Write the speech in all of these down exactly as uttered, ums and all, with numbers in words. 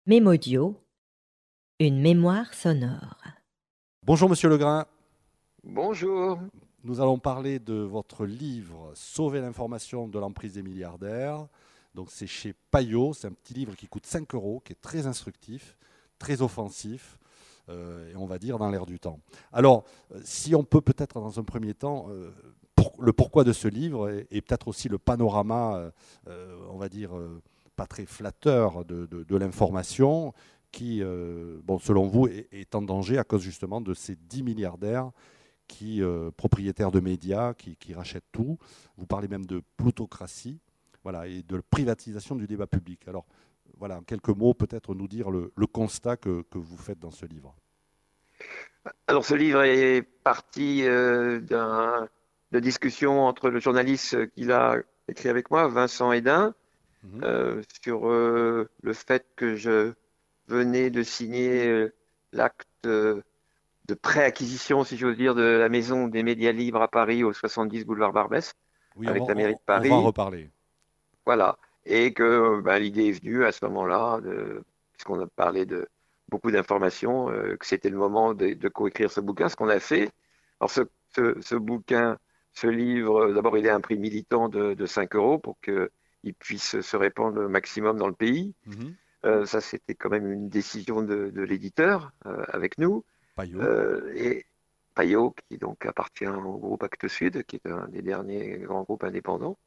Mémodio, une mémoire sonore. Bonjour Monsieur Legrain, Bonjour. nous allons parler de votre livre Sauver l'information de l'emprise des milliardaires. Donc c'est chez Payot, c'est un petit livre qui coûte cinq euros, qui est très instructif, très offensif, euh, et on va dire dans l'air du temps. Alors, euh, si on peut peut-être dans un premier temps, euh, pour, le pourquoi de ce livre, et, et peut-être aussi le panorama, euh, euh, on va dire, euh, pas très flatteur de, de, de l'information, qui, euh, bon, selon vous, est, est en danger à cause justement de ces dix milliardaires qui, euh, propriétaires de médias, qui, qui rachètent tout. Vous parlez même de plutocratie, voilà, et de privatisation du débat public. Alors, voilà, en quelques mots, peut-être nous dire le, le constat que, que vous faites dans ce livre. Alors, ce livre est parti euh, d'un, de discussion entre le journaliste qu'il a écrit avec moi, Vincent Hédin, Mhm. euh, sur euh, le fait que je venais de signer euh, l'acte euh, de préacquisition, si j'ose dire, de la maison des médias libres à Paris, au soixante-dix boulevard Barbès, Oui, on va, avec la mairie on- de on va en Paris. reparler. Voilà. Et que ben, l'idée est venue à ce moment-là, de- puisqu'on a parlé de beaucoup d'informations, euh, que c'était le moment de, de coécrire ce bouquin, ce qu'on a fait. Alors ce, ce- ce bouquin, ce livre, d'abord il est à un prix militant de, de cinq euros pour qu'il puisse se répandre au maximum dans le pays. Mhm. Euh, ça, c'était quand même une décision de, de l'éditeur euh, avec nous. Payot. Euh, et Payot, qui donc appartient au groupe Actes Sud, qui est un des derniers grands groupes indépendants.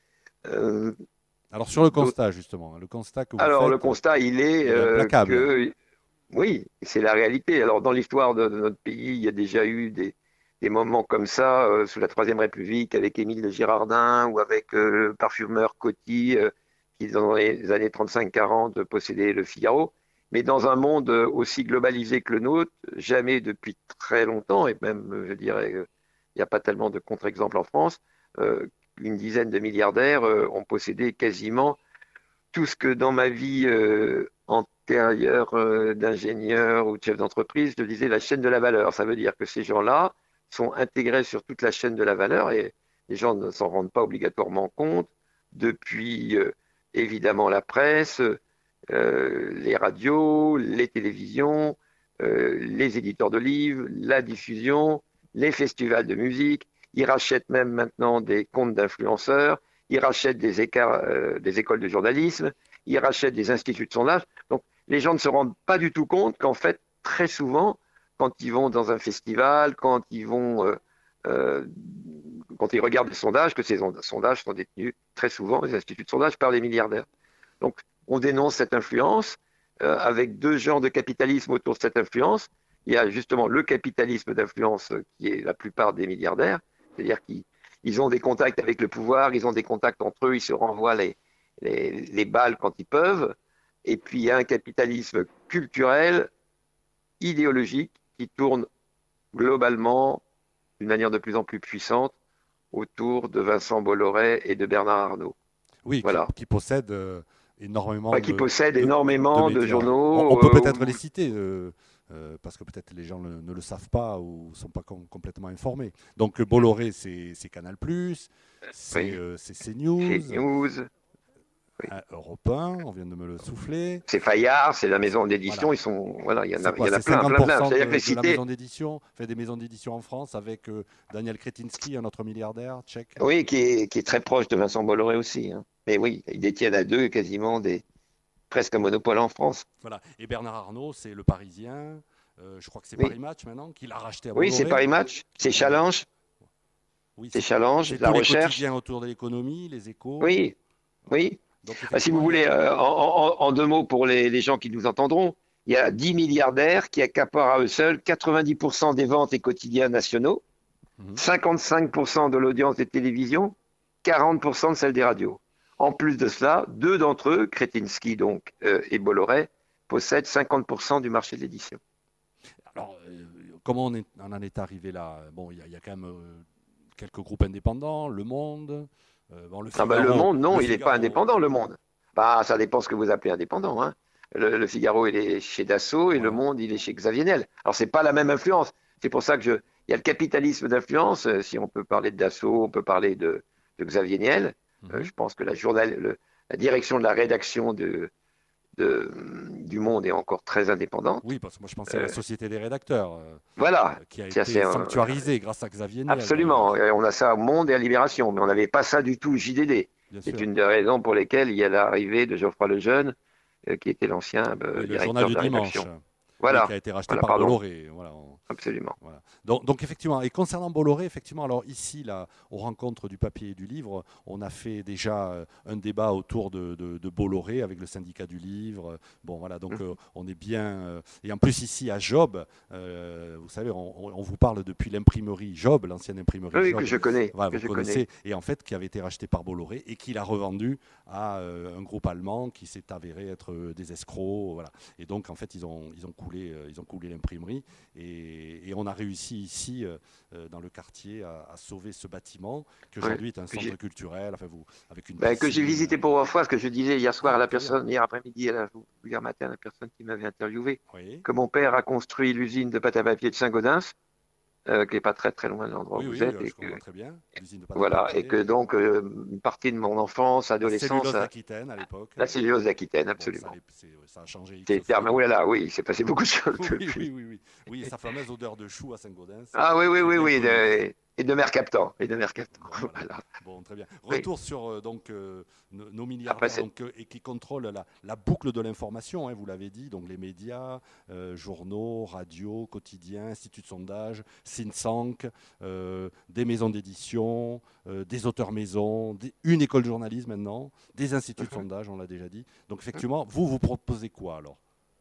Euh, Alors, sur le constat, justement, le constat que vous Alors, le faites, constat, il est il est euh, implacable. que, oui, c'est la réalité. Alors, dans l'histoire de, de notre pays, il y a déjà eu des, des moments comme ça, euh, sous la Troisième République, avec Émile de Girardin ou avec euh, le parfumeur Coty, euh, qui, dans les années trente-cinq quarante, possédait le Figaro. Mais dans un monde euh, aussi globalisé que le nôtre, jamais depuis très longtemps, et même, euh, je dirais, euh, il n'y a pas tellement de contre-exemples en France, euh, une dizaine de milliardaires euh, ont possédé quasiment tout ce que dans ma vie euh, antérieure euh, d'ingénieur ou de chef d'entreprise, je disais la chaîne de la valeur. Ça veut dire que ces gens-là sont intégrés sur toute la chaîne de la valeur et les gens ne s'en rendent pas obligatoirement compte depuis euh, évidemment la presse, euh, les radios, les télévisions, euh, les éditeurs de livres, la diffusion, les festivals de musique. Ils rachètent même maintenant des comptes d'influenceurs. Ils rachètent des, écarts, euh, des écoles de journalisme, ils rachètent des instituts de sondage. Donc, les gens ne se rendent pas du tout compte qu'en fait, très souvent, quand ils vont dans un festival, quand ils vont, euh, euh, quand ils regardent des sondages, que ces sondages sont détenus très souvent, les instituts de sondage, par les milliardaires. Donc, on dénonce cette influence euh, avec deux genres de capitalisme autour de cette influence. Il y a justement le capitalisme d'influence qui est la plupart des milliardaires, c'est-à-dire qu'ils ils ont des contacts avec le pouvoir, ils ont des contacts entre eux, ils se renvoient les, les, les balles quand ils peuvent. Et puis il y a un capitalisme culturel, idéologique, qui tourne globalement d'une manière de plus en plus puissante autour de Vincent Bolloré et de Bernard Arnault. Oui, qui, Voilà. qui possède euh, énormément Enfin, qui de, possède de, de- de énormément de médias. On, journaux. on peut euh, peut-être les citer, euh, euh, parce que peut-être les gens ne, ne le savent pas ou ne sont pas com- complètement informés. Donc Bolloré, c'est c'est Canal+, c'est oui, euh, c'est chez CNews, News. Oui. euh, Europe un, on vient de me le souffler. C'est Fayard, c'est la C'est- maison Voilà. d'édition. Ils sont, voilà, il y en C'est a, il y quoi? en a C'est plein, plein, plein. cinquante pour cent C'est-à-dire que les de, de la cités, maison d'édition, fait des maisons d'édition en France avec euh, Daniel Kretinsky, un autre milliardaire tchèque. oui, qui est, qui est très proche de Vincent Bolloré aussi, hein. Mais oui, ils détiennent à deux quasiment des, presque un monopole en France. Voilà. Et Bernard Arnault, c'est le Parisien. Euh, je crois que c'est Oui, Paris Match maintenant, qu'il a racheté à oui, c'est Bolloré. Paris Match, Qui c'est est, euh, Challenge, oui, c'est c'est Challenge, c'est La tous les Recherche. quotidiens autour de l'économie, les échos. Oui, Voilà. oui. Donc Ah, si effectivement, vous il y a... voulez, euh, en, en- en deux mots pour les, les gens qui nous entendront, il y a dix milliardaires qui accaparent à eux seuls quatre-vingt-dix pour cent des ventes et quotidiens nationaux, Mhm. cinquante-cinq pour cent de l'audience des télévisions, quarante pour cent de celle des radios. En plus de cela, deux d'entre eux, Kretinsky donc euh, et Bolloré, possèdent cinquante pour cent du marché de l'édition. Alors, euh, comment on, est- on en est arrivé là? Bon, il y, a il y a quand même euh, quelques groupes indépendants, Le Monde, euh, bon, Le Ah ben, le Figaro. Monde, non, Le il n'est pas Figaro, indépendant, le Monde. Bah, ça dépend ce que vous appelez indépendant, hein. Le, le Figaro, il est chez Dassault et Le voilà. Monde, il est chez Xavier Niel. Alors, c'est pas la même influence. C'est pour ça que je. Il y a le capitalisme d'influence. euh, Si on peut parler de Dassault, on peut parler de, de Xavier Niel. Euh, Mhm. je pense que la, journal, le- la direction de la rédaction de, de, du Monde est encore très indépendante. Oui, parce que moi je pensais à Euh, la Société des rédacteurs, euh, voilà, qui a ça été c'est un- sanctuarisée grâce à Xavier Niel absolument. d'ailleurs, Euh, On a ça au Monde et à Libération, mais on n'avait pas ça du tout au J D D. bien C'est sûr. une des raisons pour lesquelles il y a l'arrivée de Geoffroy Lejeune, euh, qui était l'ancien euh, Oui, le journal directeur du de la dimanche, rédaction. oui, qui a Voilà, été racheté voilà, par pardon, Bolloré. Voilà, on- absolument. Voilà. Donc, donc, effectivement, et concernant Bolloré, effectivement, alors ici, là, aux rencontres du papier et du livre, on a fait déjà euh, un débat autour de, de- de Bolloré avec le syndicat du livre. Bon, voilà, donc Mhm. euh, on est bien. euh, et en plus, ici à Job, euh, vous savez, on, on- on vous parle depuis l'imprimerie Job, l'ancienne imprimerie Oui, que Job. je connais, Voilà, que vous je connaissez, connais. et en fait, qui avait été racheté par Bolloré et qui l'a revendu à euh, un groupe allemand qui s'est avéré être euh, des escrocs. Voilà. Et donc, en fait, ils ont, ils ont coulé, euh, ils ont coulé l'imprimerie. Et, et on a réussi ici, euh, euh, dans le quartier, à, à sauver ce bâtiment, qui Ouais, aujourd'hui est un que centre j'ai culturel, enfin, vous, avec une ben, que j'ai piscine. visité pour voir fois, ce que je disais hier soir Ah, à la très bien. personne, hier après-midi, à la- ou hier matin, à la personne qui m'avait interviewé, Oui, que mon père a construit l'usine de pâte à papier de Saint-Gaudens, euh, qui n'est pas très très loin de l'endroit oui, où vous oui, êtes, euh, et je que comprends très bien. L'usine de pâte à voilà, et papier, que donc euh, une partie de mon enfance, la adolescence, cellulose a- d'Aquitaine à l'époque. la cellulose d'Aquitaine, Bon, ça, absolument. l'est- c'est- ça a changé X C'est fois terme, oh là depuis. là, oui, il s'est passé beaucoup de choses Oui, oui, depuis. oui, oui. Oui, et sa fameuse odeur de chou à Saint-Gaudens, Ah oui, oui, qui est oui, bien oui, connue. de- et de mer captant, et de mer captant, Bon, voilà. voilà. Bon, très bien. Oui. Retour sur euh, donc euh, nos, nos Après, milliardaires c'est donc, euh, et qui contrôlent la, la boucle de l'information, hein, vous l'avez dit, donc les médias, euh, journaux, radios, quotidiens, instituts de sondage, think tank, euh, des maisons d'édition, euh, des auteurs maisons, des- une école de journalisme maintenant, des instituts de sondage, on l'a déjà dit. Donc effectivement, vous, vous proposez quoi alors?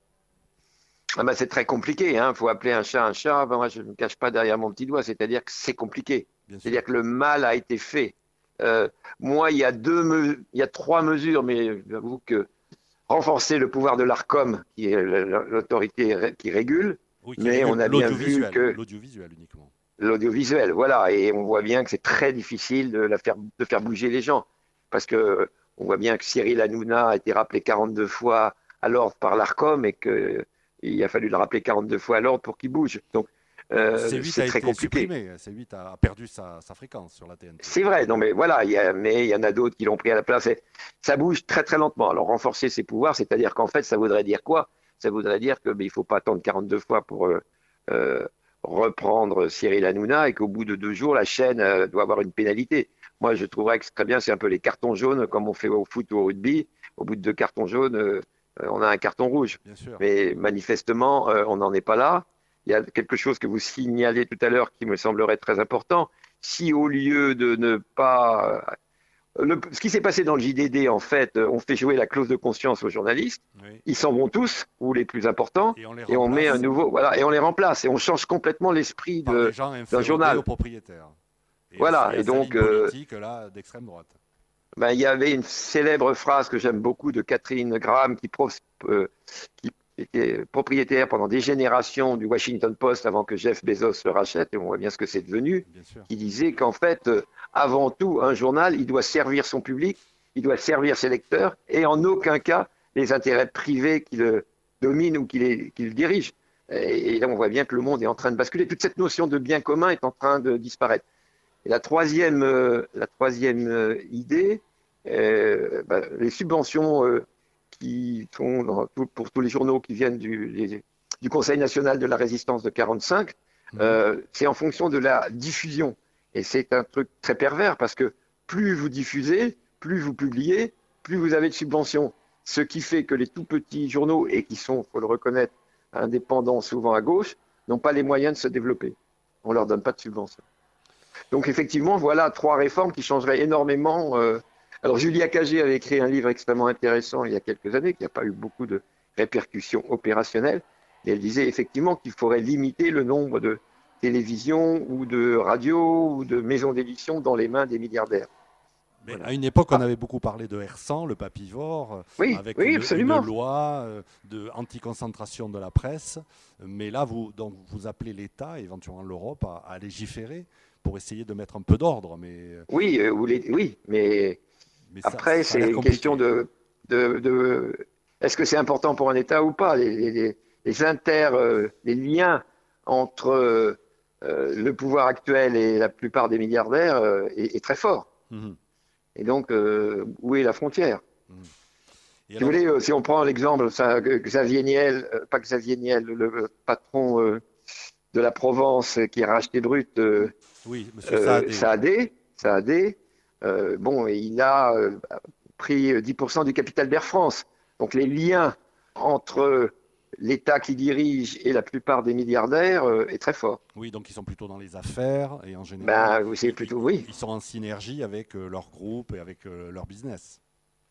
ah bah, c'est très compliqué, il faut appeler un chat un chat. Ben, moi, je ne me cache pas derrière mon petit doigt, c'est-à-dire que c'est compliqué. Bien sûr. C'est-à-dire que le mal a été fait. Euh, moi, il y a deux, me- il y a trois mesures, mais j'avoue que renforcer le pouvoir de l'Arcom, qui est l'autorité ré- qui régule, Oui, qui mais régule on a bien vu l'audiovisuel, que l'audiovisuel uniquement. l'audiovisuel, voilà, et on voit bien que c'est très difficile de, la faire, de faire bouger les gens, parce que on voit bien que Cyril Hanouna a été rappelé quarante-deux fois à l'ordre par l'Arcom et qu'il a fallu le rappeler quarante-deux fois à l'ordre pour qu'il bouge. Donc, Bon, euh, C huit c'est a très été compliqué. supprimé, C huit a perdu sa, sa fréquence sur la T N T. C'est vrai, non mais voilà, il y a, mais il y en a d'autres qui l'ont pris à la place. Et ça bouge très très lentement. Alors renforcer ses pouvoirs, c'est-à-dire qu'en fait, ça voudrait dire quoi? Ça voudrait dire que ben, il faut pas attendre quarante-deux fois pour euh, euh, reprendre Cyril Hanouna et qu'au bout de deux jours, la chaîne euh, doit avoir une pénalité. Moi, je trouverais que c'est très bien, c'est un peu les cartons jaunes comme on fait au foot ou au rugby. Au bout de deux cartons jaunes, euh, euh, on a un carton rouge. Bien sûr. Mais manifestement, euh, on n'en est pas là. Il y a quelque chose que vous signalez tout à l'heure qui me semblerait très important. Si au lieu de ne pas... Le- ce qui s'est passé dans le J D D, en fait, euh, on fait jouer la clause de conscience aux journalistes, Oui. ils s'en vont tous, ou les plus importants, Et on les et on met un remplace nouveau... Voilà, et on les remplace, et on change complètement l'esprit par des de, gens d'un inféodés journal. aux propriétaires. Et Voilà, à, et à et sa donc, ligne euh, politique là d'extrême droite. ben, il y avait une célèbre phrase que j'aime beaucoup de Catherine Graham qui, pro- euh, qui était propriétaire pendant des générations du Washington Post avant que Jeff Bezos le rachète, et on voit bien ce que c'est devenu, Bien sûr. qui disait qu'en fait, euh, avant tout, un journal, il doit servir son public, il doit servir ses lecteurs, et en aucun cas les intérêts privés qui le dominent ou qui, les, qui le dirigent. Et, et là, on voit bien que le monde est en train de basculer. Toute cette notion de bien commun est en train de disparaître. Et la troisième, euh, la troisième euh, idée, euh, ben, les subventions euh, qui sont dans tout- pour tous les journaux qui viennent du, les- du Conseil national de la résistance de quarante-cinq, Mhm. euh, c'est en fonction de la diffusion. Et c'est un truc très pervers parce que plus vous diffusez, plus vous publiez, plus vous avez de subventions. Ce qui fait que les tout petits journaux, et qui sont, il faut le reconnaître, indépendants souvent à gauche, n'ont pas les moyens de se développer. On ne leur donne pas de subventions. Donc effectivement, voilà trois réformes qui changeraient énormément. euh. Alors Julia Cagé avait écrit un livre extrêmement intéressant il y a quelques années, qui n'a pas eu beaucoup de répercussions opérationnelles. Et elle disait effectivement qu'il faudrait limiter le nombre de télévisions ou de radios ou de maisons d'édition dans les mains des milliardaires. Mais Voilà. à une époque, on Ah, avait beaucoup parlé de R cent, le papivore, euh, oui, avec oui, une, une absolument. loi euh, de anti-concentration de la presse. Mais là, vous, donc, vous appelez l'État, éventuellement l'Europe, à, à légiférer pour essayer de mettre un peu d'ordre. Mais, Oui, euh, ou les- oui, mais mais ça, après, ça a c'est l'air une compliqué. question de, de, de- est-ce que c'est important pour un État ou pas? Les, les, les inter, euh, les liens entre euh, euh, le pouvoir actuel et la plupart des milliardaires euh, est, est très fort. Mhm. Et donc, euh, où est la frontière? Mhm. Et Si vous alors, voulez, euh, si on prend l'exemple, ça, que Xavier Niel, euh, pas Xavier Niel, le, le patron euh, de la Provence euh, qui a racheté Brut, euh, oui, Monsieur euh, Saadé. Saadé, Mm. Saadé, euh, bon, il a euh, pris dix pour cent du capital d'Air France. Donc les liens entre l'État qui dirige et la plupart des milliardaires euh, est très fort. Oui, donc ils sont plutôt dans les affaires et en général, Ben, c'est ils, ils- plutôt oui. ils sont en synergie avec euh, leur groupe et avec euh, leur business.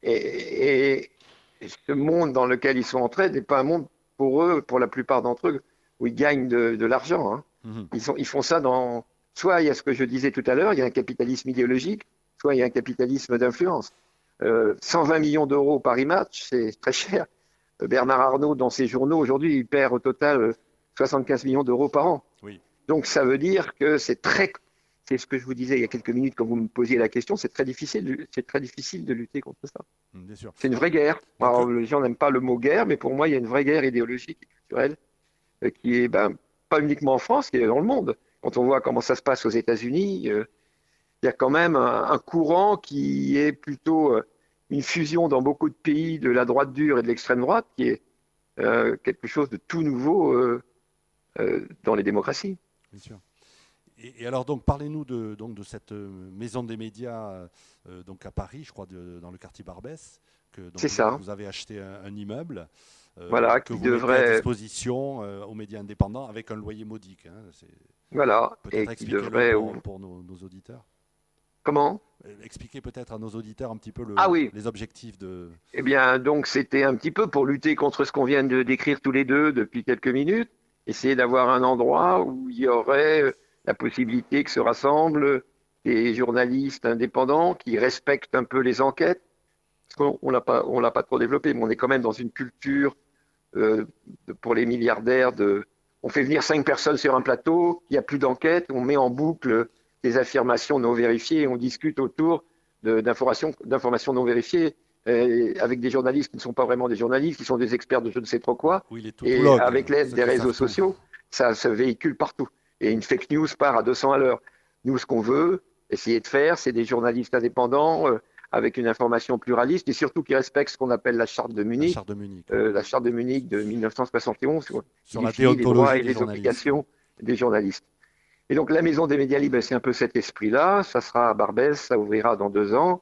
Et, et ce monde dans lequel ils sont entrés n'est pas un monde pour eux, pour la plupart d'entre eux, où ils gagnent de, de l'argent. Hein. Mhm. Ils, sont, ils font ça dans. Soit il y a ce que je disais tout à l'heure, il y a un capitalisme idéologique, soit il y a un capitalisme d'influence. Euh, cent vingt millions d'euros Paris Match, c'est très cher. Bernard Arnault, dans ses journaux, aujourd'hui, il perd au total soixante-quinze millions d'euros par an. Oui, Donc ça veut dire que c'est très. C'est ce que je vous disais il y a quelques minutes quand vous me posiez la question, c'est très difficile, c'est très difficile de lutter contre ça. mm, bien sûr. C'est une Donc, vraie guerre. donc, Alors, euh, les gens n'aiment pas le mot guerre, mais pour moi, il y a une vraie guerre idéologique et culturelle euh, qui est ben, pas uniquement en France, qui est dans le monde. Quand on voit comment ça se passe aux États-Unis, euh, il y a quand même un, un courant qui est plutôt euh, une fusion dans beaucoup de pays de la droite dure et de l'extrême droite, qui est euh, quelque chose de tout nouveau euh, euh, dans les démocraties. bien sûr. Et, et alors, donc, parlez-nous de, donc, de cette euh, maison des médias euh, donc à Paris, je crois, de- dans le quartier Barbès, que donc, C'est vous, ça. vous avez acheté un, un immeuble euh, Voilà, que qui vous mettez à devrait, disposition euh, aux médias indépendants avec un loyer modique. Hein. C'est- voilà, et Peut-être qui expliquez-le devrait. pour, pour nos, nos auditeurs. Comment? Euh, Expliquez peut-être à nos auditeurs un petit peu Ah le- oui, les objectifs de. eh bien, donc c'était un petit peu pour lutter contre ce qu'on vient de décrire tous les deux depuis quelques minutes, essayer d'avoir un endroit où il y aurait euh, la possibilité que se rassemblent des journalistes indépendants qui respectent un peu les enquêtes. Parce qu'on on l'a pas, on l'a pas trop développé, mais on est quand même dans une culture euh, de- pour les milliardaires de. On fait venir cinq personnes sur un plateau, il n'y a plus d'enquête, on met en boucle des affirmations non vérifiées et on discute autour de- d'informations, d'informations non vérifiées euh, avec des journalistes qui ne sont pas vraiment des journalistes, qui sont des experts de je ne sais trop quoi. Oui, les Et tautologues, avec l'aide ceux des qui réseaux savent tout. sociaux, ça se véhicule partout. Et une fake news part à deux cents à l'heure. Nous, ce qu'on veut essayer de faire, c'est des journalistes indépendants euh, avec une information pluraliste et surtout qui respectent ce qu'on appelle la charte de La Munich, charte de Munich, euh, la charte de Munich de mille neuf cent soixante et onze, qui sur la définit les droits déontologie et des les journalistes. obligations des journalistes. Et donc la Maison des médias libres, c'est un peu cet esprit-là. Ça sera à Barbès, ça ouvrira dans deux ans.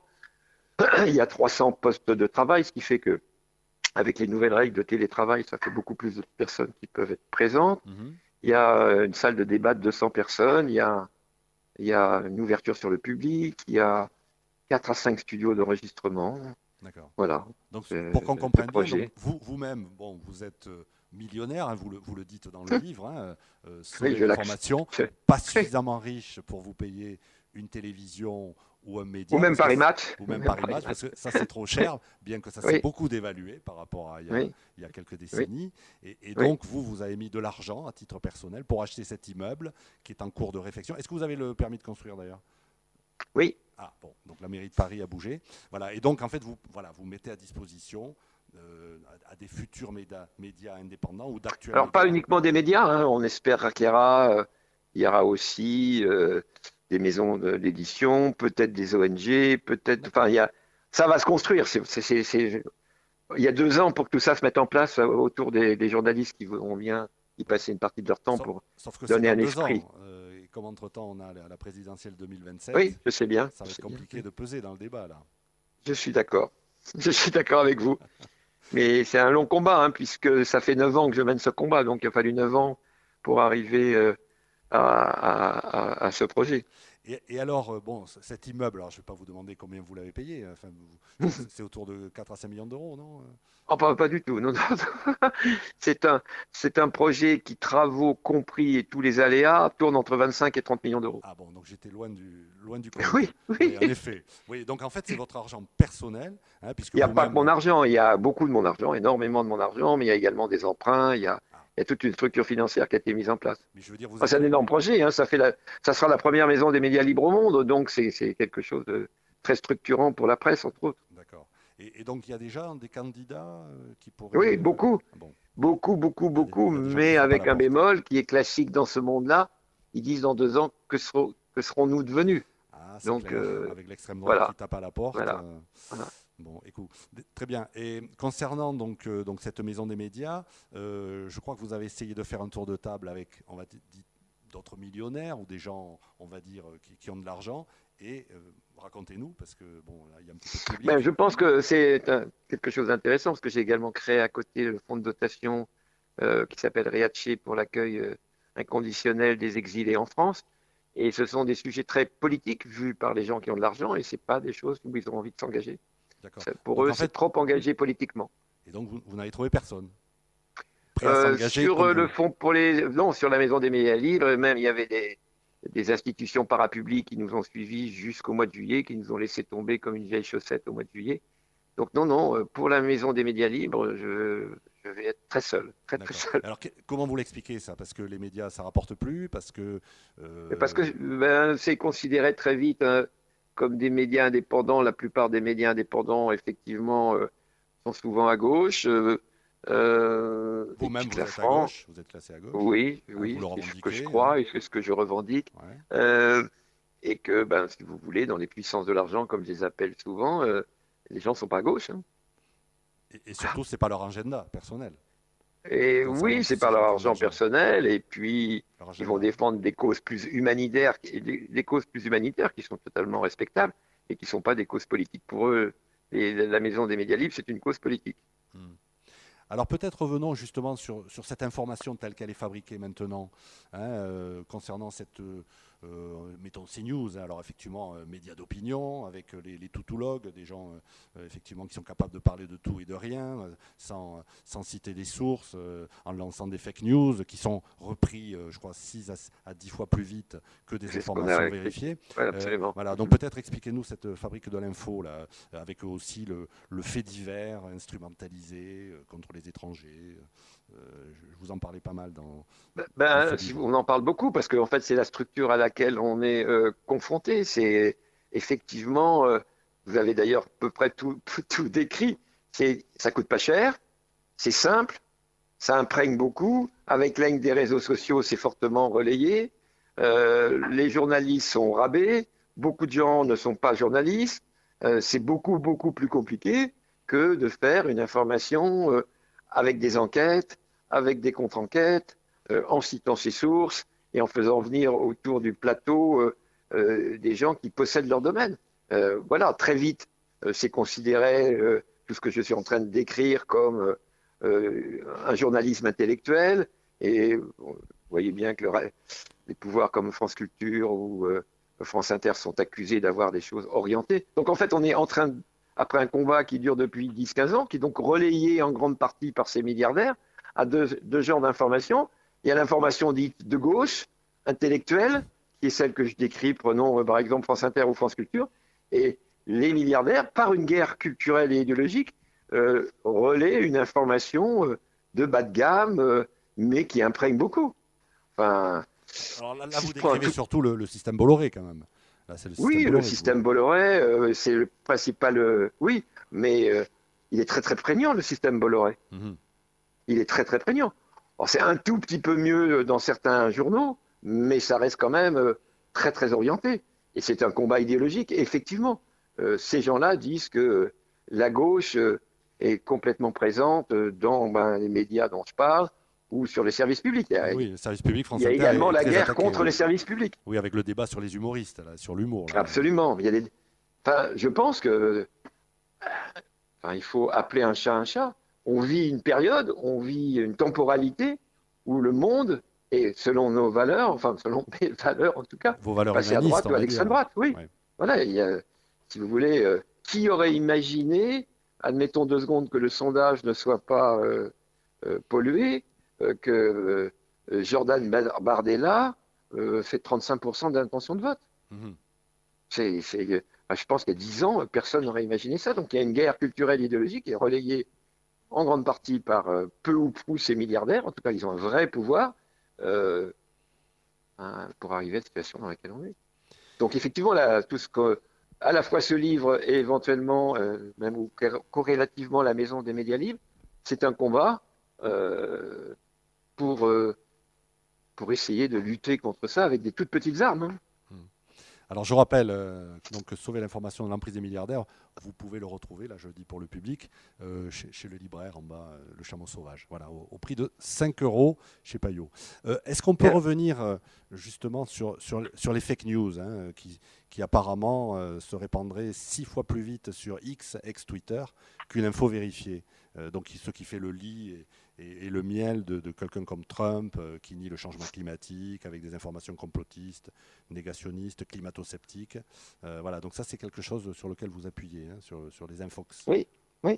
Il y a trois cents postes de travail, ce qui fait que, avec les nouvelles règles de télétravail, ça fait beaucoup plus de personnes qui peuvent être présentes. Mhm. Il y a une salle de débat de deux cents personnes, il y a, il y a une ouverture sur le public, il y a quatre à cinq studios d'enregistrement. D'accord. Voilà, Donc, euh, pour qu'on le comprenne bien, projet. donc, vous, vous-même, bon, vous êtes euh, millionnaire, hein, vous, le, vous le dites dans le livre, hein, euh, Oui, sauver je l'information, l'accepte. pas suffisamment riche pour vous payer une télévision ou un média, Ou même parce que Paris c- Match. ou même Paris Match, parce que ça c'est trop cher, bien que ça s'est Oui, beaucoup dévalué par rapport à il y a, oui, il y a quelques oui, décennies. Et, et oui. donc, vous, vous avez mis de l'argent à titre personnel pour acheter cet immeuble qui est en cours de réfection. Est-ce que vous avez le permis de construire d'ailleurs? Oui. Ah bon, donc la mairie de Paris a bougé. Voilà, et donc en fait, vous, voilà, vous mettez à disposition euh, à, à des futurs médias, médias indépendants ou d'actuels Alors, pas médias. uniquement des médias, hein. On espère qu'il y aura, euh, il y aura aussi euh, des maisons de- d'édition, peut-être des O N G, peut-être. Enfin, il y a, ça va se construire. C'est, c'est- c'est- c'est- il y a deux ans pour que tout ça se mette en place euh, autour des, des journalistes qui vont bien y passer une partie de leur temps Sauf, pour sauf que c'est donner dans un deux esprit. ans. euh, et comme entre-temps, on a la, la présidentielle deux mille vingt-sept, Oui, je sais bien. ça Je va être sais bien. compliqué de peser dans le débat là. Je suis d'accord. Je suis d'accord avec vous. Mais c'est un long combat, hein, puisque ça fait neuf ans que je mène ce combat. Donc, il a fallu neuf ans pour arriver euh, à, à- à- à ce projet. Et, et alors, euh, bon, c- cet immeuble, alors je ne vais pas vous demander combien vous l'avez payé, enfin, vous- c'est c'est autour de quatre à cinq millions d'euros, non? Oh, pas, pas du tout. Non, non. C'est un, c'est un projet qui, travaux compris et tous les aléas, tourne entre vingt-cinq et trente millions d'euros. Ah bon, donc j'étais loin du, loin du compte. Oui, Oui, oui. en effet. Oui, donc en fait, c'est votre argent personnel, hein, puisque Il n'y a pas que vous-même. mon argent, il y a beaucoup de mon argent, énormément de mon argent, mais il y a également des emprunts, il y a, Ah, il y a toute une structure financière qui a été mise en place. mais je veux dire, vous Enfin, c'est êtes. un énorme projet, hein, ça fait la, ça sera la première maison des médias libres au monde, donc c'est c'est quelque chose de très structurant pour la presse, entre autres. D'accord. Et, et donc, il y a déjà des candidats euh, qui pourraient. Oui, euh, beaucoup, ah bon, beaucoup, beaucoup, il y a des, beaucoup, il y a des gens qui mais frappent à avec la un porte. bémol qui est classique dans ce monde-là. Ils disent dans deux ans que, serons, que serons-nous devenus. Ah, c'est Donc clair. euh, Avec l'extrême droite voilà, qui tape à la porte. voilà, euh, voilà. Bon, écoute, très bien. Et concernant donc, euh, donc cette maison des médias, euh, je crois que vous avez essayé de faire un tour de table avec, on va dire, d'autres millionnaires ou des gens, on va dire, euh, qui, qui ont de l'argent. Et euh, racontez-nous, parce que bon, là, il y a un petit peu de Ben, public. je pense que c'est un- quelque chose d'intéressant parce que j'ai également créé à côté le fonds de dotation euh, qui s'appelle Riace pour l'accueil euh, inconditionnel des exilés en France. Et ce sont des sujets très politiques vus par les gens qui ont de l'argent et c'est pas des choses où ils ont envie de s'engager. D'accord. Ça- Pour Donc eux, en c'est fait, trop engagé politiquement. et donc vous, vous n'avez trouvé personne prêt à Euh, s'engager sur comme euh, le vous. fonds pour les, non, sur la Maison des médias libres, même il y avait des, des institutions parapubliques qui nous ont suivis jusqu'au mois de juillet, qui nous ont laissé tomber comme une vieille chaussette au mois de juillet. Donc non, non, euh, pour la Maison des médias libres, je, je vais être très seul, très très D'accord. seul. Alors que- comment vous l'expliquez ça? Parce que les médias, ça rapporte plus, parce que Mais parce que euh, ben, c'est considéré très vite hein, comme des médias indépendants. La plupart des médias indépendants, effectivement, euh, sont souvent à gauche. Euh, euh, et puis vous-même que vous la êtes à France, gauche, vous êtes classé à gauche, oui, hein, vous oui, le c'est ce que je revendiquez, hein, crois et c'est ce que je revendique. ouais. Euh, et que, ben, si vous voulez, dans les puissances de l'argent, comme je les appelle souvent, euh, les gens ne sont pas à gauche. Hein. Et, et surtout, c'est pas leur agenda personnel Et concernant oui, tous c'est ces par gens leur qui ont de argent l'argent. personnel, et puis Leur ils vont agenda. défendre des causes plus humanitaires, qui- des, des causes plus humanitaires qui sont totalement respectables et qui ne sont pas des causes politiques pour eux. Et la Maison des médias libres, c'est une cause politique. Hmm. Alors peut-être revenons justement sur, sur cette information telle qu'elle est fabriquée maintenant, hein, euh, concernant cette, euh, euh, mettons CNews, hein, alors effectivement, euh, médias d'opinion, avec euh, les, les toutologues, des gens euh, effectivement qui sont capables de parler de tout et de rien, euh, sans, sans citer des sources, euh, en lançant des fake news, qui sont repris, euh, je crois, six à, à dix fois plus vite que des C'est ce qu'on informations a vérifiées. Ouais, Euh, absolument. voilà, donc peut-être expliquez-nous cette fabrique de l'info, là, avec aussi le, le fait divers instrumentalisé euh, contre les étrangers. Euh, je, je vous en parlais pas mal dans, Ben, dans ce ben, si livre. on en parle beaucoup parce qu'en fait, c'est la structure à laquelle on est euh, confronté. C'est effectivement, euh, vous avez d'ailleurs à peu près tout, tout décrit. C'est, ça coûte pas cher, c'est simple, ça imprègne beaucoup. Avec l'aide des réseaux sociaux, c'est fortement relayé. Euh, les journalistes sont rabais. Beaucoup de gens ne sont pas journalistes. Euh, c'est beaucoup, beaucoup plus compliqué que de faire une information euh, avec des enquêtes, avec des contre-enquêtes, euh, en citant ses sources et en faisant venir autour du plateau euh, euh, des gens qui possèdent leur domaine. Euh, voilà, très vite, euh, c'est considéré euh, tout ce que je suis en train de décrire comme euh, euh, un journalisme intellectuel. Et vous voyez bien que le, les pouvoirs comme France Culture ou euh, France Inter sont accusés d'avoir des choses orientées. Donc en fait, on est en train, de, après un combat qui dure depuis dix quinze ans, qui est donc relayé en grande partie par ces milliardaires, à deux, deux genres d'informations. Il y a l'information dite de gauche, intellectuelle, qui est celle que je décris, prenons euh, par exemple France Inter ou France Culture, et les milliardaires, par une guerre culturelle et idéologique, euh, relaient une information euh, de bas de gamme, euh, mais qui imprègne beaucoup. Enfin, Alors là, là si vous je prends décrivez tout- surtout le, le système Bolloré quand même. Là, c'est le système oui, le Bolloré. système Bolloré, euh, c'est le principal. Euh, oui, mais euh, il est très très prégnant, le système Bolloré. Mhm. Il est très très prégnant. Alors, c'est un tout petit peu mieux dans certains journaux, mais ça reste quand même euh, très très orienté. Et c'est un combat idéologique. Et effectivement, euh, ces gens-là disent que euh, la gauche euh, est complètement présente euh, dans ben, les médias dont je parle ou sur les services publics. Il y a, Oui, le service public il France y a Inter est, également est la très guerre attaqué. contre Oui. les services publics. Oui, avec le débat sur les humoristes, là, sur l'humour. Là. Absolument. Il y a des... enfin, je pense que enfin, il faut appeler un chat un chat. On vit une période, on vit une temporalité où le monde est, selon nos valeurs, enfin selon mes valeurs en tout cas, Vos valeurs passé à humanistes, droite on ou à va l'extrême dire. droite. Oui. Ouais. Voilà. Il y a, si vous voulez, euh, qui aurait imaginé, admettons deux secondes que le sondage ne soit pas euh, euh, pollué, euh, que euh, Jordan Bardella euh, fait trente-cinq pour cent d'intention de vote. Mhm. C'est, c'est, euh, je pense qu'il y a dix ans, personne n'aurait imaginé ça. Donc il y a une guerre culturelle idéologique qui est relayée en grande partie par euh, peu ou prou ces milliardaires. En tout cas, ils ont un vrai pouvoir euh, hein, pour arriver à la situation dans laquelle on est. Donc effectivement, là, tout ce que, à la fois ce livre et éventuellement, euh, même ou corrélativement, la Maison des médias libres, c'est un combat euh, pour, euh, pour essayer de lutter contre ça avec des toutes petites armes. Hein. Alors je rappelle euh, donc, que Sauver l'information de l'emprise des milliardaires, vous pouvez le retrouver, là je le dis pour le public, euh, chez, chez le libraire en bas, euh, Le Chameau Sauvage, voilà, au, au prix de cinq euros chez Payot. Euh, est-ce qu'on peut revenir euh, justement sur, sur, sur les fake news hein, qui, qui apparemment euh, se répandraient six fois plus vite sur X, ex-Twitter, qu'une info vérifiée euh, donc ce qui fait le lit et, et, et le miel de, de quelqu'un comme Trump euh, qui nie le changement climatique avec des informations complotistes, négationnistes, climato-sceptiques. Euh, voilà, donc ça c'est quelque chose sur lequel vous appuyez, hein, sur, sur les infox. Oui, oui.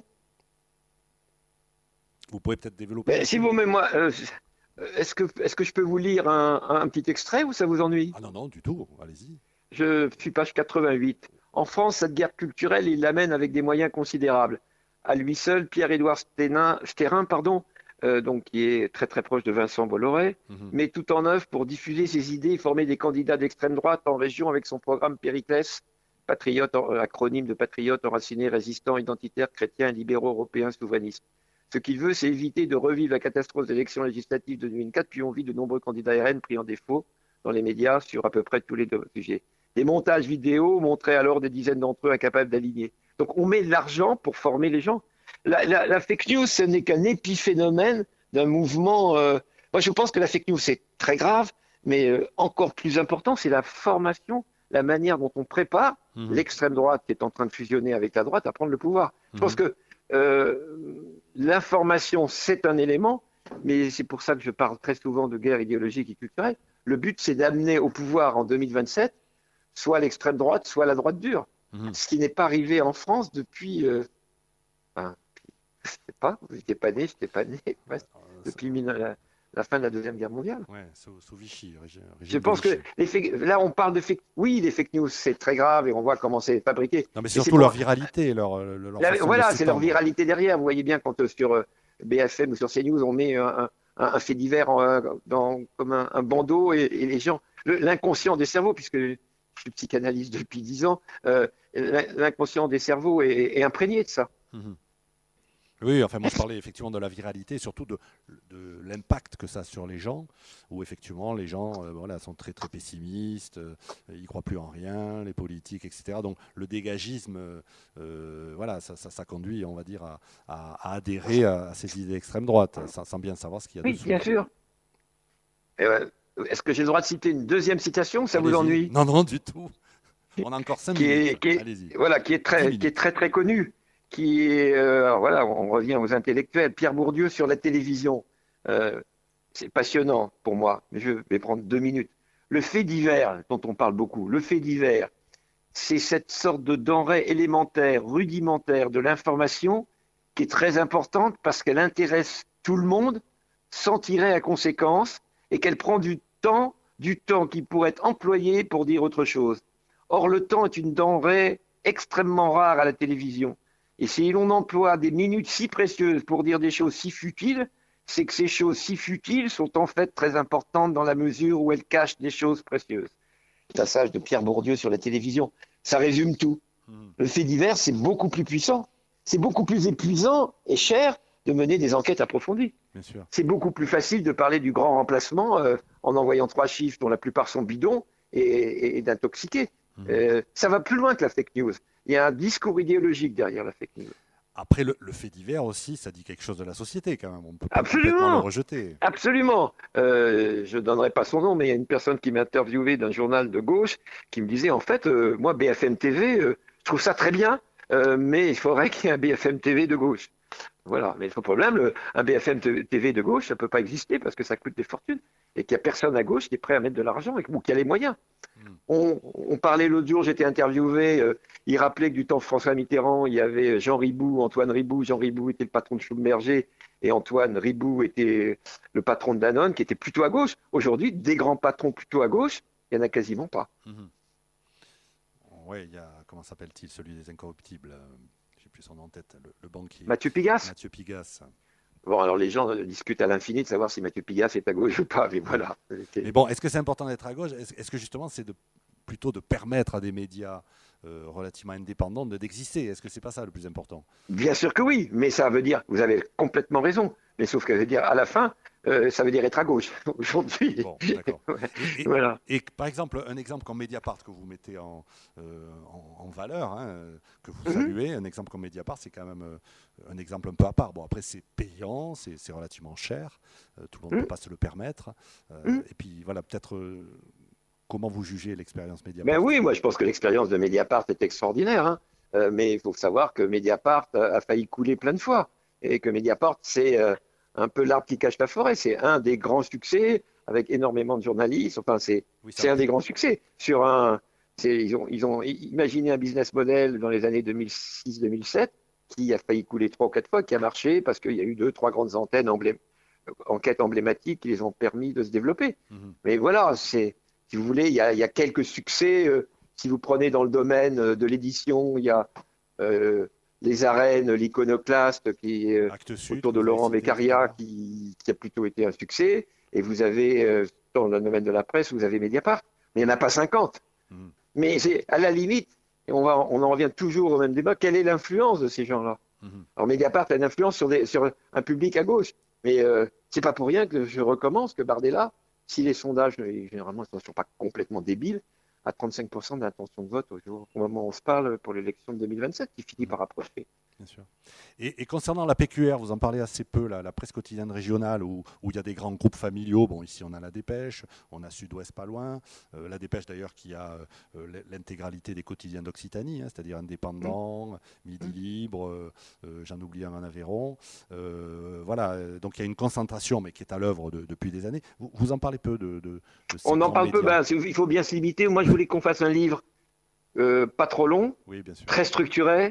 Vous pouvez peut-être développer. Mais si vous, mais moi, euh, est-ce que, est-ce que je peux vous lire un, un petit extrait ou ça vous ennuie? Ah non, non, du tout, allez-y. Je suis page quatre-vingt-huit. En France, cette guerre culturelle, il l'amène avec des moyens considérables. À lui seul, Pierre-Édouard Stérin, pardon, euh, donc, qui est très très proche de Vincent Bolloré, mm-hmm. met tout en œuvre pour diffuser ses idées et former des candidats d'extrême droite en région avec son programme Périclès, patriote, acronyme de patriote enraciné, résistant, identitaire, chrétien, libéraux, européens, souverainistes. Ce qu'il veut, c'est éviter de revivre la catastrophe des élections législatives de deux mille quatre, puis on vit de nombreux candidats R N pris en défaut dans les médias sur à peu près tous les sujets. Des montages vidéo montraient alors des dizaines d'entre eux incapables d'aligner. Donc on met de l'argent pour former les gens. La, la, la fake news, ce n'est qu'un épiphénomène d'un mouvement. Euh... Moi, je pense que la fake news, c'est très grave, mais euh, encore plus important, c'est la formation, la manière dont on prépare mmh. l'extrême droite qui est en train de fusionner avec la droite à prendre le pouvoir. Je mmh. pense que euh, l'information, c'est un élément, mais c'est pour ça que je parle très souvent de guerre idéologique et culturelle. Le but, c'est d'amener au pouvoir en deux mille vingt-sept soit l'extrême droite, soit la droite dure. Mmh. Ce qui n'est pas arrivé en France depuis... Euh, enfin, je ne sais pas, vous n'étiez pas né, je n'étais pas né, ouais, depuis la, la fin de la Deuxième Guerre mondiale. Oui, sous, sous Vichy. Régime je pense que les fake, là, on parle de fake... Oui, les fake news, c'est très grave et on voit comment c'est fabriqué. Non, mais c'est surtout leur viralité. Leur, leur la, voilà, c'est leur viralité derrière. Vous voyez bien quand euh, sur euh, B F M ou sur CNews, on met un, un, un fait divers en, dans, comme un, un bandeau et, et les gens... L'inconscient des cerveaux, puisque... je suis psychanalyste depuis dix ans, euh, l'inconscient des cerveaux est, est imprégné de ça. Mmh. Oui, enfin, moi je parlais effectivement de la viralité, surtout de, de l'impact que ça a sur les gens, où effectivement les gens euh, voilà, sont très très pessimistes, euh, ils ne croient plus en rien, les politiques, et cetera. Donc le dégagisme, euh, voilà, ça, ça, ça conduit, on va dire, à, à, à adhérer à, à ces idées d'extrême droite, sans, sans bien savoir ce qu'il y a oui, dessous. Oui, bien sûr. Et ouais. Est-ce que j'ai le droit de citer une deuxième citation ou ça Allez-y. vous ennuie? Non, non, du tout. On a encore cinq qui minutes. Est, qui est, Allez-y. Voilà, qui est très, qui est très très connu. Qui est, euh, voilà, on revient aux intellectuels. Pierre Bourdieu sur la télévision. Euh, c'est passionnant pour moi, mais je vais prendre deux minutes. Le fait divers, dont on parle beaucoup, le fait divers, c'est cette sorte de denrée élémentaire, rudimentaire de l'information qui est très importante parce qu'elle intéresse tout le monde sans tirer à conséquence et qu'elle prend du temps, du temps qui pourrait être employé pour dire autre chose. Or, le temps est une denrée extrêmement rare à la télévision. Et si l'on emploie des minutes si précieuses pour dire des choses si futiles, c'est que ces choses si futiles sont en fait très importantes dans la mesure où elles cachent des choses précieuses. Le passage de Pierre Bourdieu sur la télévision, ça résume tout. Le fait divers, c'est beaucoup plus puissant. C'est beaucoup plus épuisant et cher de mener des enquêtes approfondies. C'est beaucoup plus facile de parler du grand remplacement euh, en envoyant trois chiffres dont la plupart sont bidons et, et, et d'intoxiqués. Mmh. Euh, ça va plus loin que la fake news. Il y a un discours idéologique derrière la fake news. Après, le, le fait divers aussi, ça dit quelque chose de la société quand même. On peut pas Absolument. complètement le rejeter. Absolument. Euh, je ne donnerai pas son nom, mais il y a une personne qui m'a interviewé d'un journal de gauche qui me disait, en fait, euh, moi, B F M T V, euh, je trouve ça très bien, euh, mais il faudrait qu'il y ait un B F M T V de gauche. Voilà, mais le problème, le, un B F M T V de gauche, ça ne peut pas exister parce que ça coûte des fortunes et qu'il n'y a personne à gauche qui est prêt à mettre de l'argent ou qui a les moyens. Mm. On, on parlait l'autre jour, j'étais interviewé, euh, il rappelait que du temps de François Mitterrand, il y avait Jean Ribou, Antoine Ribou. Jean Ribou était le patron de Schlumberger et Antoine Ribou était le patron de Danone qui était plutôt à gauche. Aujourd'hui, des grands patrons plutôt à gauche, il n'y en a quasiment pas. Mm-hmm. Oui, il y a, comment s'appelle-t-il, celui des incorruptibles euh... plus son nom en tête, le, le banquier. Mathieu Pigasse. Mathieu Pigasse. Bon, alors les gens discutent à l'infini de savoir si Mathieu Pigasse est à gauche ou pas, mais voilà. Mais bon, est-ce que c'est important d'être à gauche? Est-ce, est-ce que justement c'est de, plutôt de permettre à des médias euh, relativement indépendants de, d'exister? Est-ce que c'est pas ça le plus important? Bien sûr que oui, mais ça veut dire, vous avez complètement raison, mais sauf que ça veut dire à la fin, euh, ça veut dire être à gauche aujourd'hui. Bon, d'accord. Ouais, Et, et- voilà. et par exemple, un exemple comme Mediapart que vous mettez en, euh, en, en valeur, hein, euh, que vous Mhm, saluez, un exemple comme Mediapart, c'est quand même euh, un exemple un peu à part. Bon, après, c'est payant, c'est c'est relativement cher, euh, tout le monde ne peut mhm, pas se le permettre. Euh, mhm. et puis, voilà, peut-être euh, comment vous jugez l'expérience Ben Mediapart? oui, moi je pense que l'expérience de Mediapart est extraordinaire, hein. Euh, mais il faut savoir que Mediapart a, a failli couler plein de fois et que Mediapart c'est euh, un peu l'arbre qui cache la forêt. C'est un des grands succès avec énormément de journalistes. Enfin, c'est Oui, ça c'est un marche. des grands succès sur un. c'est- Ils ont, ils ont imaginé un business model dans les années deux mille six deux mille sept qui a failli couler trois ou quatre fois, qui a marché parce qu'il y a eu deux, trois grandes antennes emblém- enquêtes emblématiques qui les ont permis de se développer. Mhm. Mais voilà, c'est, si vous voulez, il y a, il y a quelques succès. Euh, si vous prenez dans le domaine euh, de l'édition, il y a euh, les arènes, l'iconoclaste qui est euh, Actes Sud, autour que de vous avez Laurent cité tout à Beccaria l'heure. qui, qui a plutôt été un succès. Et vous avez, euh, dans le domaine de la presse, vous avez Mediapart. Mais il n'y en a pas cinquante. Mhm. Mais c'est à la limite, et on, va, on en revient toujours au même débat, quelle est l'influence de ces gens-là? Mhm. Alors Mediapart a une influence sur, des, sur un public à gauche. Mais euh, c'est pas pour rien que je recommence que Bardella, si les sondages, et généralement, ils ne sont pas complètement débiles, à trente-cinq pour cent d'intention de vote au, jour, au moment où on se parle pour l'élection de deux mille vingt-sept, qui finit Mhm. par approcher. Bien sûr. Et, et concernant la P Q R, vous en parlez assez peu, la, la presse quotidienne régionale, où, où il y a des grands groupes familiaux. Bon, ici on a la Dépêche, on a Sud-Ouest pas loin. Euh, la Dépêche d'ailleurs qui a euh, l'intégralité des quotidiens d'Occitanie, hein, c'est-à-dire Mmh, Indépendant, Midi mmh. Libre, euh, euh, j'en oublie un en Aveyron. Euh, voilà, euh, donc il y a une concentration, mais qui est à l'œuvre de- depuis des années. Vous, vous en parlez peu de, de- de ces On en grands parle peu, médias? ben, il faut bien se limiter. Moi, je voulais qu'on fasse un livre euh, pas trop long, Oui, bien sûr. très structuré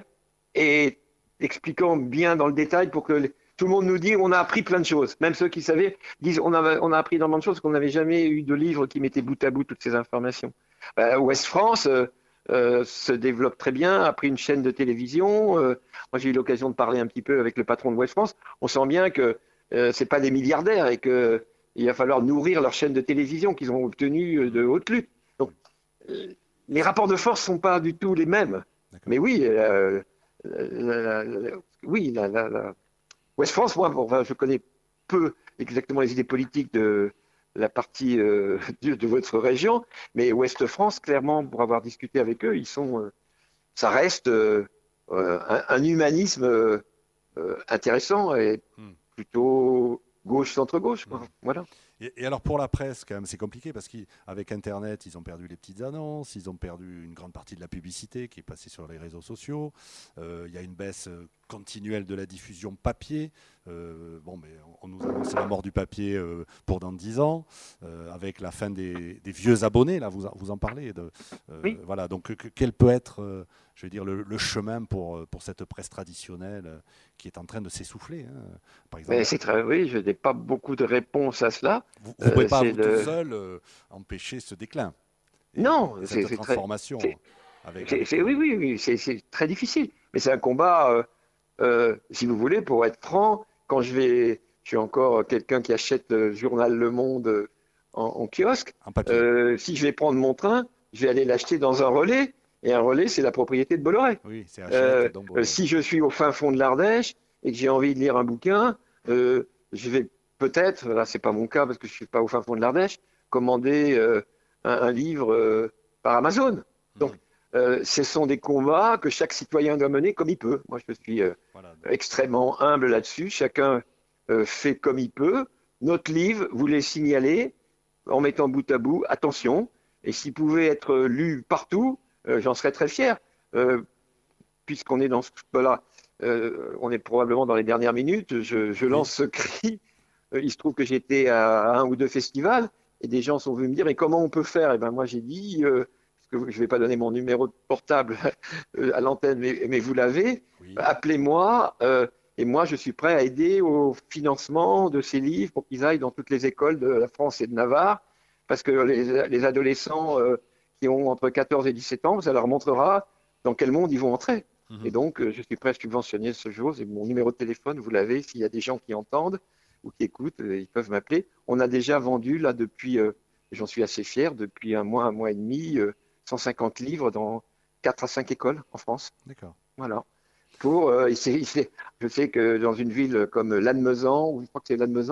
et expliquant bien dans le détail pour que les- tout le monde nous dise on a appris plein de choses. Même ceux qui savaient disent on a, on a appris énormément de choses parce qu'on n'avait jamais eu de livre qui mettait bout à bout toutes ces informations. Euh, Ouest France euh, euh, se développe très bien, a pris une chaîne de télévision. Euh, moi, j'ai eu l'occasion de parler un petit peu avec le patron de Ouest France. On sent bien que euh, c'est pas des milliardaires et que il va falloir nourrir leur chaîne de télévision qu'ils ont obtenue de haute lutte. Donc, euh, les rapports de force sont pas du tout les mêmes. D'accord. Mais oui, euh, la- la- la- oui, la, la- la- Ouest France, moi, bon, enfin, je connais peu exactement les idées politiques de la partie euh, de, de votre région, mais Ouest France, clairement, pour avoir discuté avec eux, ils sont, euh, ça reste euh, euh, un, un humanisme euh, euh, intéressant et Hmm. plutôt gauche-centre-gauche, quoi. Mhm. Voilà. Et, et alors pour la presse, quand même, c'est compliqué parce qu'avec Internet, ils ont perdu les petites annonces, ils ont perdu une grande partie de la publicité qui est passée sur les réseaux sociaux. Euh, Il y a une baisse euh, continuelle de la diffusion papier. Euh, bon, mais on, on nous annonce la mort du papier euh, pour dans dix ans, euh, avec la fin des, des vieux abonnés. Là, vous, en- vous en parlez. De, euh, Oui. voilà. Donc, que- quel peut être, euh, je veux dire, le, le chemin pour euh, pour cette presse traditionnelle euh, qui est en train de s'essouffler, hein. Par Mais exemple, c'est très, oui, je n'ai pas beaucoup de réponses à cela. vous ne pouvez Euh, pas, c'est vous tout le, seul, euh, empêcher ce déclin et, non, et c'est cette c'est très, transformation c'est, avec, c'est- avec c'est- le... oui, oui, oui, c'est c'est très difficile. Mais c'est un combat, euh, euh, si vous voulez, pour être franc, quand je vais, je suis encore quelqu'un qui achète le journal Le Monde euh, en, en kiosque. en papier. Euh, si je vais prendre mon train, je vais aller l'acheter dans un relais. Et un relais, c'est la propriété de Bolloré. Oui, c'est Hachette, Euh, donc euh, Bolloré. si je suis au fin fond de l'Ardèche et que j'ai envie de lire un bouquin, euh, je vais peut-être, là c'est pas mon cas parce que je suis pas au fin fond de l'Ardèche, commander euh, un, un livre euh, par Amazon. Donc, Mhm. euh, ce sont des combats que chaque citoyen doit mener comme il peut. Moi, je suis euh, Voilà. extrêmement humble là-dessus. Chacun euh, fait comme il peut. Notre livre, vous les signalez en mettant bout à bout, attention. Et s'il pouvait être lu partout, euh, j'en serais très fier. Euh, puisqu'on est dans ce là euh, on est probablement dans les dernières minutes, je, je Oui. lance ce cri. Euh, il se trouve que j'étais à un ou deux festivals et des gens sont venus me dire mais comment on peut faire? Et ben moi j'ai dit, euh, parce que je ne vais pas donner mon numéro de portable euh, à l'antenne, mais, mais vous l'avez, Oui. appelez-moi euh, et moi je suis prêt à aider au financement de ces livres pour qu'ils aillent dans toutes les écoles de la France et de Navarre, parce que les, les adolescents euh, qui ont entre quatorze et dix-sept ans, ça leur montrera dans quel monde ils vont entrer. Mhm. Et donc, euh, je suis prêt à subventionner ce chose. Et mon numéro de téléphone, vous l'avez. S'il y a des gens qui entendent ou qui écoutent, euh, ils peuvent m'appeler. On a déjà vendu, là, depuis, euh, j'en suis assez fier, depuis un mois, un mois et demi, euh, cent cinquante livres dans quatre à cinq écoles en France. D'accord. Voilà. Pour, euh, et c'est- c'est- je sais que dans une ville comme Lannemezan, ou je crois que c'est Lannemezan,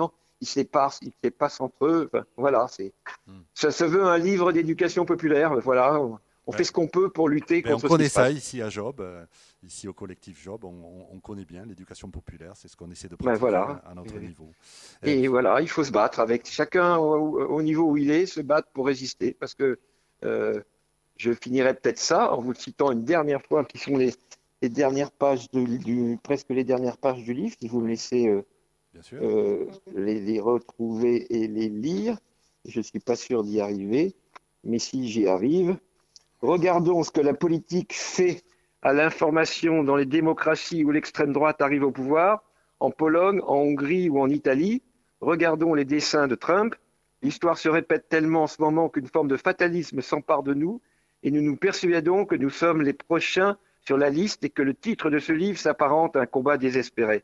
ils s'éparpillent, ils s'épassent entre eux. Enfin, voilà, c'est, Mm. ça se veut un livre d'éducation populaire. Voilà, on, on Ouais. fait ce qu'on peut pour lutter Ben, on contre ce qui connaît se ça passe. ici à Job, euh, ici au collectif Job, on, on- on connaît bien l'éducation populaire, c'est ce qu'on essaie de Ben pratiquer voilà. à, à notre niveau. Euh, Et voilà, il faut se battre avec chacun au, au niveau où il est, se battre pour résister. Parce que euh, je finirai peut-être ça en vous citant une dernière fois, qui sont les, les dernières pages de, du, presque les dernières pages du livre, si vous me laissez euh, bien sûr. euh, les, les retrouver et les lire. Je ne suis pas sûr d'y arriver, mais si j'y arrive, regardons ce que la politique fait à l'information dans les démocraties où l'extrême droite arrive au pouvoir, en Pologne, en Hongrie ou en Italie. Regardons les dessins de Trump. L'histoire se répète tellement en ce moment qu'une forme de fatalisme s'empare de nous et nous nous persuadons que nous sommes les prochains sur la liste et que le titre de ce livre s'apparente à un combat désespéré.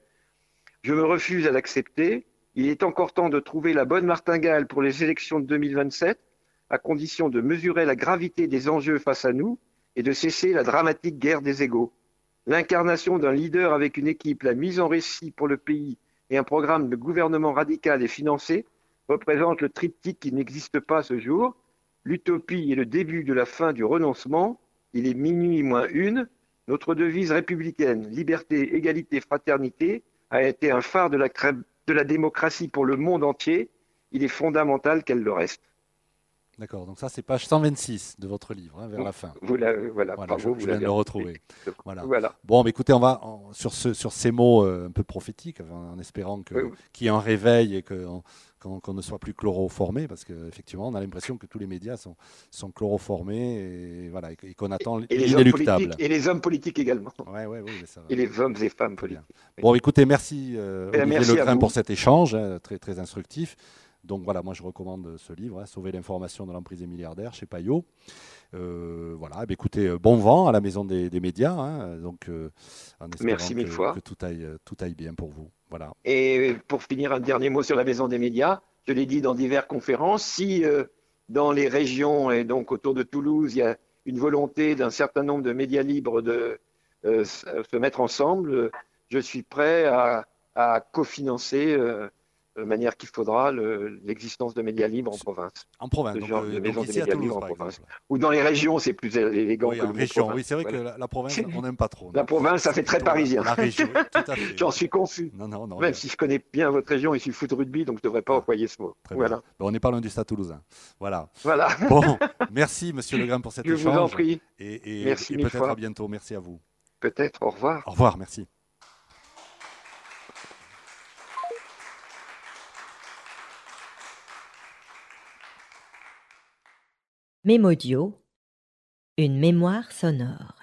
Je me refuse à l'accepter. Il est encore temps de trouver la bonne martingale pour les élections de deux mille vingt-sept, à condition de mesurer la gravité des enjeux face à nous et de cesser la dramatique guerre des égaux. L'incarnation d'un leader avec une équipe, la mise en récit pour le pays et un programme de gouvernement radical et financé représente le triptyque qui n'existe pas à ce jour. L'utopie est le début de la fin du renoncement. Il est minuit moins une. Notre devise républicaine, liberté, égalité, fraternité, a été un phare de la, de la démocratie pour le monde entier. Il est fondamental qu'elle le reste. D'accord, donc ça c'est page cent vingt-six de votre livre, hein, vers la fin. Vous la, voilà, Voilà, bravo, je, je vous viens de l'avez le retrouver. Voilà. Voilà. Bon, mais écoutez, on va en- sur, ce, sur ces mots euh, un peu prophétiques, en, en espérant que, Oui, oui. qu'il y ait un réveil et que, on- qu'on, qu'on ne soit plus chloroformé, parce qu'effectivement, on a l'impression que tous les médias sont, sont chloroformés et, voilà, et, et qu'on attend Et les, hommes l'inéluctable. politiques, et les hommes politiques également. Ouais, ouais, oui, mais ça va. Et les hommes et femmes Très bien. politiques. Bon, écoutez, merci euh, Eh bien, Olivier merci à Legrain vous. pour cet échange, hein, très, très instructif. Donc voilà, moi je recommande ce livre, hein, Sauver l'information de l'emprise des milliardaires chez Payot. Euh, voilà, eh bien, écoutez, euh, bon vent à la maison des, des médias, hein, donc euh, en espérant Merci mille que, fois. que tout aille, euh, tout aille bien pour vous. Voilà. Et pour finir, un dernier mot sur la maison des médias. Je l'ai dit dans diverses conférences, si euh, dans les régions et donc autour de Toulouse, il y a une volonté d'un certain nombre de médias libres de euh, se mettre ensemble, je suis prêt à, à cofinancer euh, de manière qu'il faudra le- l'existence de médias libres en province. En province, Ce donc, genre euh, de donc maison des ici à médias Toulouse libres en par province. exemple. Ou dans les régions, c'est plus élégant Oui, que en le mot région, province. oui, c'est vrai Voilà. que la, la province, on n'aime pas trop. La non. province, ça C'est fait très plutôt la- parisien. La, région, tout à fait. J'en oui. suis confus. Non, non, non. Même il y a- si je connais bien votre région, il suffit foot rugby, donc je ne devrais pas Ah, employer ce mot. Très bien. Voilà. Bon, on n'est pas loin du Stade Toulousain. Voilà. Voilà. Bon, merci Monsieur Legrain pour cet Je vous en échange. prie. Et, et- Merci et mille peut-être fois. à bientôt. Merci à vous. Peut-être. Au revoir. Au revoir, merci. Mémodio, une mémoire sonore.